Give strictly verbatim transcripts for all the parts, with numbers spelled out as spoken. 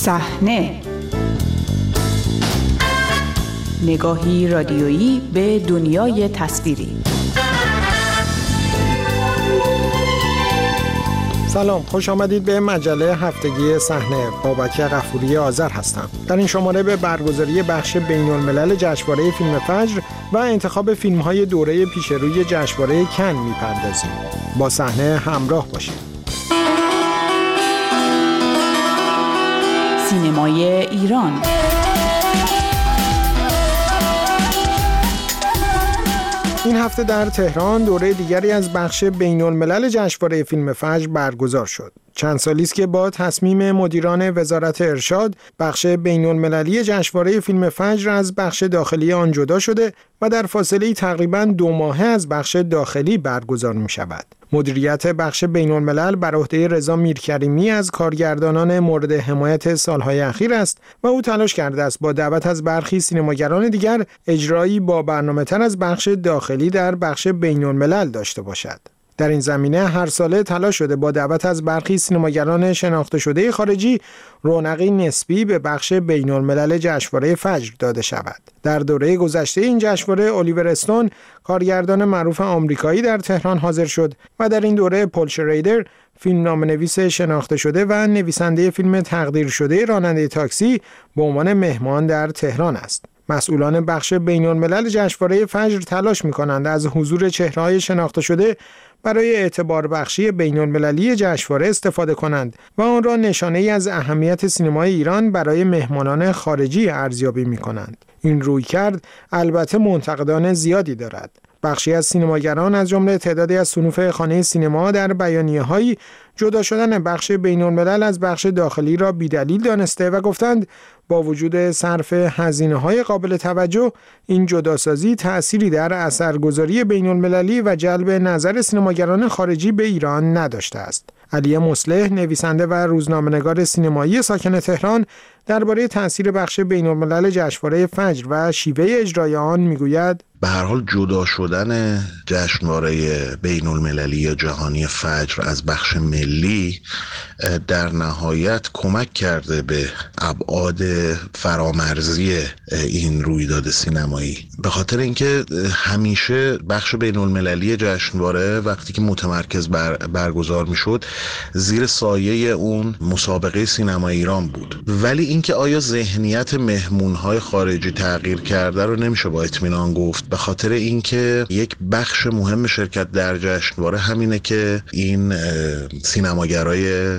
صحنه، نگاهی رادیویی به دنیای تصویری. سلام، خوش آمدید به مجله هفتگی صحنه. بابک غفوری آذر هستم. در این شماره به برگزاری بخش بین‌الملل جشنواره فیلم فجر و انتخاب فیلم‌های دوره پیشروی جشنواره کن می‌پردازیم. با صحنه همراه باشید. سینمای ایران. این هفته در تهران دوره دیگری از بخش بین‌الملل جشنواره فیلم فجر برگزار شد. چند سالی است که با تصمیم مدیران وزارت ارشاد بخش بین‌المللی جشنواره فیلم فجر از بخش داخلی آن جدا شده و در فاصله تقریباً دو ماهه از بخش داخلی برگزار می شود. مدیریت بخش بین‌الملل بر عهده رضا میرکریمی از کارگردانان مورد حمایت سالهای اخیر است و او تلاش کرده است با دعوت از برخی سینماگران دیگر اجرایی با برنامه‌تر از بخش داخلی در بخش بین‌الملل داشته باشد. در این زمینه هر ساله تلاش شده با دعوت از برخی سینماگران شناخته شده خارجی رونقی نسبی به بخش بین‌الملل جشنواره فجر داده شود. در دوره گذشته این جشنواره الیور استون کارگردان معروف آمریکایی در تهران حاضر شد و در این دوره پل شریدر فیلمنامه‌نویس شناخته شده و نویسنده فیلم تقدیر شده راننده تاکسی به عنوان مهمان در تهران است. مسئولان بخش بین‌الملل جشنواره فجر تلاش می‌کنند از حضور چهره‌های شناخته شده برای اعتبار بخشی بین‌المللی جشنواره استفاده کنند و آن را نشانه‌ای از اهمیت سینمای ایران برای مهمانان خارجی ارزیابی می‌کنند. این رویکرد البته منتقدان زیادی دارد. بخشی از سینماگران از جمله تعدادی از صنوف خانه سینما در بیانیه‌هایی جدا شدن بخش بین‌الملل از بخش داخلی را بی‌دلیل دانسته و گفتند با وجود صرف هزینه‌های قابل توجه این جداسازی تأثیری در اثرگذاری بین‌المللی و جلب نظر سینماگران خارجی به ایران نداشته است. علی مصلح، نویسنده و روزنامه‌نگار سینمایی ساکن تهران، درباره تأثیر بخش بین‌الملل جشنواره فجر و شیوه اجرای آن میگوید: به هر حال جدا شدن جشنواره بین‌المللی یا جهانی فجر از بخش ملی در نهایت کمک کرده به ابعاد فرامرزی این رویداد سینمایی، به خاطر اینکه همیشه بخش بین‌المللی جشنواره وقتی که متمرکز بر برگزار میشد زیر سایه اون مسابقه سینما ایران بود، ولی اینکه آیا ذهنیت مهمون‌های خارجی تغییر کرده رو نمیشه با اطمینان گفت، به خاطر اینکه یک بخش مهم شرکت در جشنواره همینه که این سینماگرای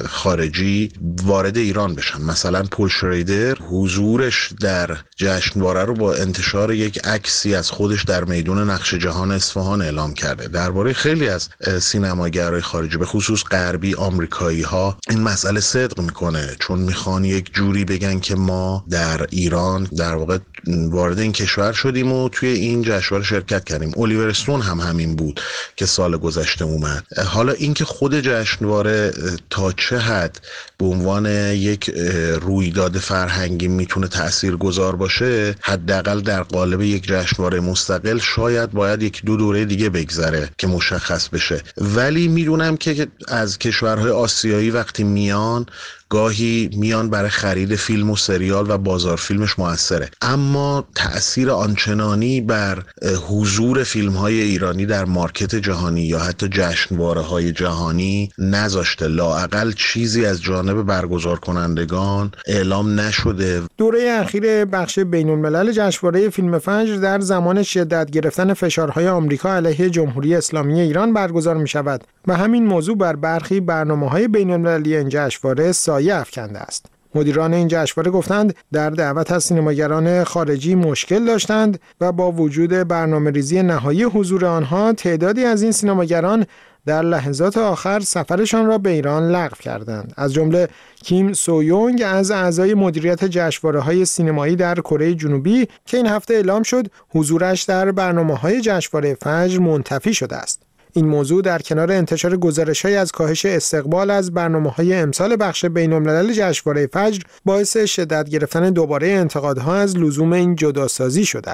خارجی وارد ایران بشن. مثلا پل شریدر حضورش در جشنواره رو با انتشار یک عکسی از خودش در میدون نقش جهان اصفهان اعلام کرده. درباره خیلی از سینماگرای خارجی به خصوص غربی آمریکایی ها این مسئله صدق میکنه، چون میخوان یک جوری بگن که ما در ایران در واقع وارد این کشور شدیم و توی این جشنواره شرکت کردیم. الیور استون هم همین بود که سال گذشته اومد. حالا اینکه خود جشنواره تا چه حد به عنوان یک رویداد فرهنگی میتونه تاثیرگذار باشه، حداقل در قالب یک جشنواره مستقل شاید باید یک دو دوره دیگه بگذره که مشخص بشه. ولی میدونم که از کشورهای آسیایی وقتی میان گاهی میان برای خرید فیلم و سریال و بازار فیلمش موثره، اما تأثیر آنچنانی بر حضور فیلم‌های ایرانی در مارکت جهانی یا حتی جشنواره‌های جهانی نذاشته. لااقل چیزی از جانب برگزار کنندگان اعلام نشده. دوره اخیر بخش بین‌الملل جشنواره فیلم فجر در زمان شدت گرفتن فشارهای آمریکا علیه جمهوری اسلامی ایران برگزار می‌شود و همین موضوع بر برخی برنامه‌های بین‌المللی این جشنواره سایه افکنده است. مدیران این جشنواره گفتند در دعوت از سینماگران خارجی مشکل داشتند و با وجود برنامه‌ریزی نهایی حضور آنها تعدادی از این سینماگران در لحظات آخر سفرشان را به ایران لغو کردند. از جمله کیم سویونگ از اعضای مدیریت جشنواره‌های سینمایی در کره جنوبی که این هفته اعلام شد حضورش در برنامه‌های جشنواره فجر منتفی شده است. این موضوع در کنار انتشار گزارش‌های از کاهش استقبال از برنامه‌های امسال بخش بین‌الملل جشنواره فجر باعث شدت گرفتن دوباره انتقادها از لزوم این جداسازی شده است.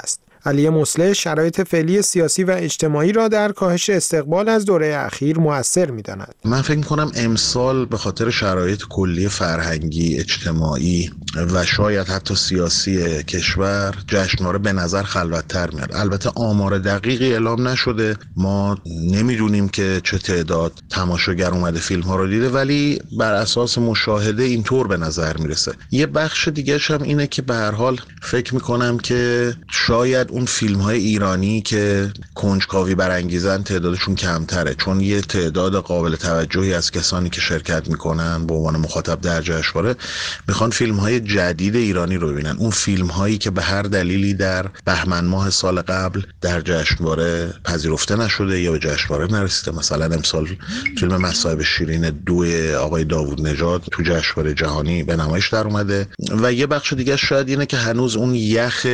علی مصلح شرایط فعلی سیاسی و اجتماعی را در کاهش استقبال از دوره اخیر مؤثر می‌داند. من فکر می‌کنم امسال به خاطر شرایط کلی فرهنگی، اجتماعی و شاید حتی سیاسی کشور جشنواره به نظر خلوت‌تر میاد. البته آمار دقیقی اعلام نشده، ما نمیدونیم که چه تعداد تماشاگر اومده فیلم ها رو دیده، ولی بر اساس مشاهده اینطور به نظر میرسه. یه بخش دیگه هم اینه که به هر حال فکر میکنم که شاید اون فیلم های ایرانی که کنجکاوی برانگیزن تعدادشون کمتره، چون یه تعداد قابل توجهی از کسانی که شرکت میکنن به عنوان مخاطب در جشنواره میخوان فیلم های جدید ایرانی رو ببینن. اون فیلم هایی که به هر دلیلی در بهمن ماه سال قبل در جشنواره پذیرفته نشده یا به جشنواره نرسیده، مثلا امسال فیلم مصائب شیرین دو آقای داوود نژاد تو جشنواره جهانی به نمایش در اومده و یه بخش دیگه شاید اینه که هنوز اون یخ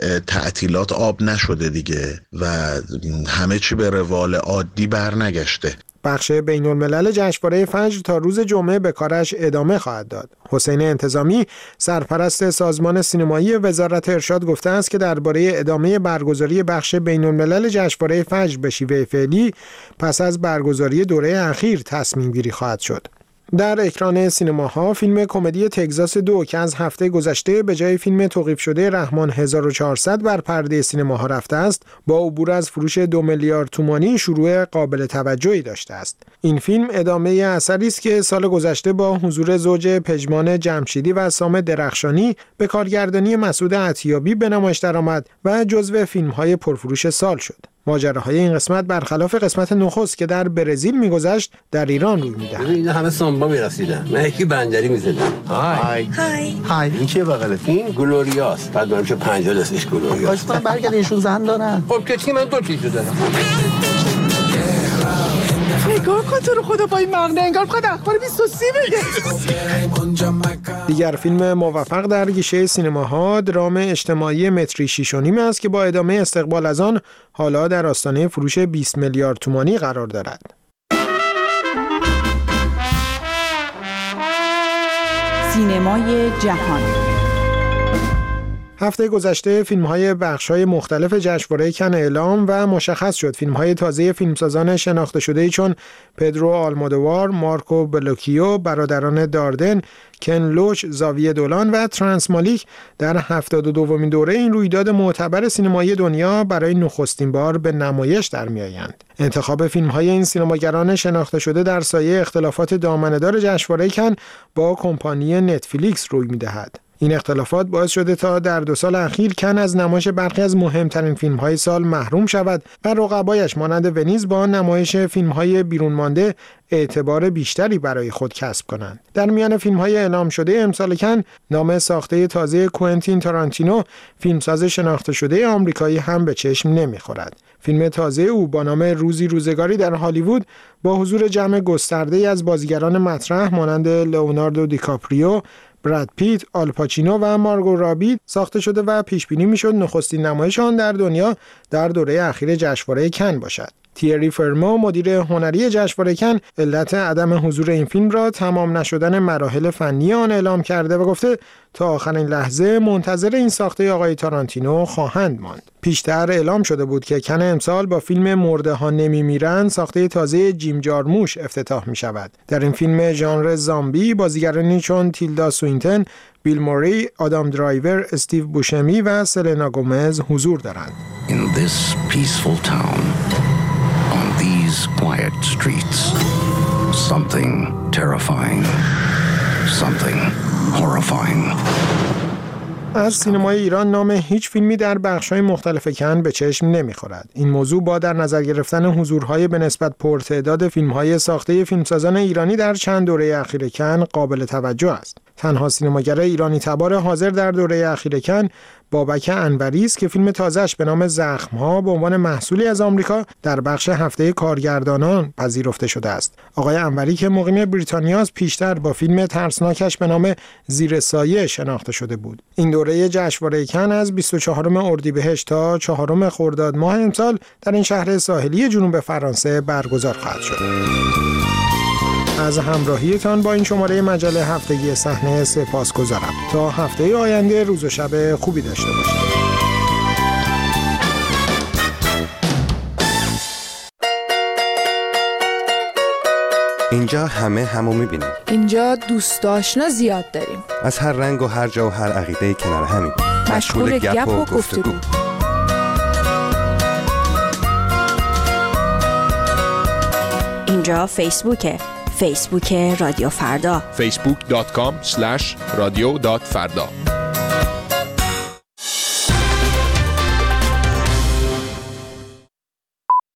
تعطیلات آب نشده دیگه و همه چی به روال عادی برنگشته. بخش بین الملل جشنواره فجر تا روز جمعه به کارش ادامه خواهد داد. حسین انتظامی سرپرست سازمان سینمایی وزارت ارشاد گفته است که درباره ادامه برگزاری بخش بین الملل جشنواره فجر به شیوه فعلی پس از برگزاری دوره اخیر تصمیم گیری خواهد شد. در اکران سینماها فیلم کمدی تگزاس دو که از هفته گذشته به جای فیلم توقیف شده رحمان هزار و چهارصد بر پرده سینماها رفته است، با عبور از فروش دو میلیارد تومانی شروع قابل توجهی داشته است. این فیلم ادامه اثری است که سال گذشته با حضور زوج پژمان جمشیدی و سام درخشانی به کارگردانی مسعود عطیابی به نمایش درآمد و جزو فیلم‌های پرفروش سال شد. ماجراهای این قسمت برخلاف قسمت نخست که در برزیل میگذشت در ایران روی میدهد. ببین اینا همه سامبا میرسیدن، من یکی بندری میزدم. های های های این چیه بغلت؟ این گلوریاست. بعد من چه پنجاه دستش گلوریاست. واسه برگرد ایشون زن دارن. خب که چی من دو چیزو دارم. نگاه کن تو رو خدا با این مغنه انگار خود اخبار بیست و سی بگه. دیگر فیلم موفق در گیشه سینماها درام اجتماعی متری شیش و نیم است که با ادامه استقبال از آن حالا در آستانه فروش بیست میلیارد تومانی قرار دارد. سینمای جهان. هفته گذشته فیلم‌های بخش‌های مختلف جشنواره کن اعلام و مشخص شد. فیلم‌های تازه فیلمسازان شناخته شده‌ای چون پدرو آلمودوار، مارکو بلوکیو، برادران داردن، کن لوچ، زاویه دولان و ترانس مالیک در هفتاد و دومین دوره این رویداد معتبر سینمایی دنیا برای نخستین بار به نمایش در می‌آیند. انتخاب فیلم‌های این سینماگران شناخته شده در سایه اختلافات دامنه‌دار جشنواره کن با کمپانی نتفلیکس روی می‌دهد. این اختلافات باعث شده تا در دو سال اخیر کن از نمایش برخی از مهمترین فیلم‌های سال محروم شود و رقبایش مانند ونیز با نمایش فیلم‌های بیرون مانده اعتبار بیشتری برای خود کسب کنند. در میان فیلم‌های اعلام شده امسال کن نام ساخته تازه کوئنتین تارانتینو، فیلمساز شناخته شده آمریکایی هم به چشم نمی‌خورد. فیلم تازه او با نام روزی روزگاری در هالیوود با حضور جمع گسترده‌ای از بازیگران مطرح مانند لئوناردو دیکاپریو، براد پیت، آلپاچینو و مارگو رابی ساخته شده و پیش بینی میشد نخستین نمایش آن در دنیا در دوره اخیر جشنواره کن باشد. تیری فرمو مدیر هنری جشنواره کن علت عدم حضور این فیلم را تمام نشدن مراحل فنی آن اعلام کرده و گفته تا آخرین لحظه منتظر این ساخته آقای تارانتینو خواهند ماند. پیشتر اعلام شده بود که کن امسال با فیلم مرده ها نمیمیرند ساخته تازه جیم جارموش افتتاح می شود. در این فیلم ژانر زامبی بازیگرانی چون تیلدا سوینتن، بیل موری، آدام درایور، استیو بوشمی و سلنا گومز حضور دارند. In this peaceful town, on these quiet streets, something terrifying, something horrifying. از سینمای ایران نام هیچ فیلمی در بخش‌های مختلف کن به چشم نمی‌خورد. این موضوع با در نظر گرفتن حضورهای به نسبت پرتعداد فیلم‌های ساخته فیلمسازان ایرانی در چند دوره اخیر کن قابل توجه است. تنها سینماگر ایرانی تبار حاضر در دوره اخیر کن بابک انوری است که فیلم تازه‌اش به نام زخم‌ها به عنوان محصولی از آمریکا در بخش هفته کارگردانان پذیرفته شده است. آقای انوری که مقیم بریتانیا است پیشتر با فیلم ترسناکش به نام زیر سایه شناخته شده بود. این دوره جشنواره کن از بیست و چهارم اردیبهشت تا چهارم خرداد ماه امسال در این شهر ساحلی جنوب فرانسه برگزار خواهد شد. از همراهیتان با این شماره مجله هفتگی صحنه سپاسگزارم. تا هفته آینده روز و شب خوبی داشته باشید. اینجا همه همو میبینیم. اینجا دوست آشنا زیاد داریم. از هر رنگ و هر جا و هر عقیده کنار همین. مشغول گپ و گفتگو. اینجا فیسبوکه. فیسبوک رادیو فردا. فیسبوک دات کام اسلش رادیو دات فردا.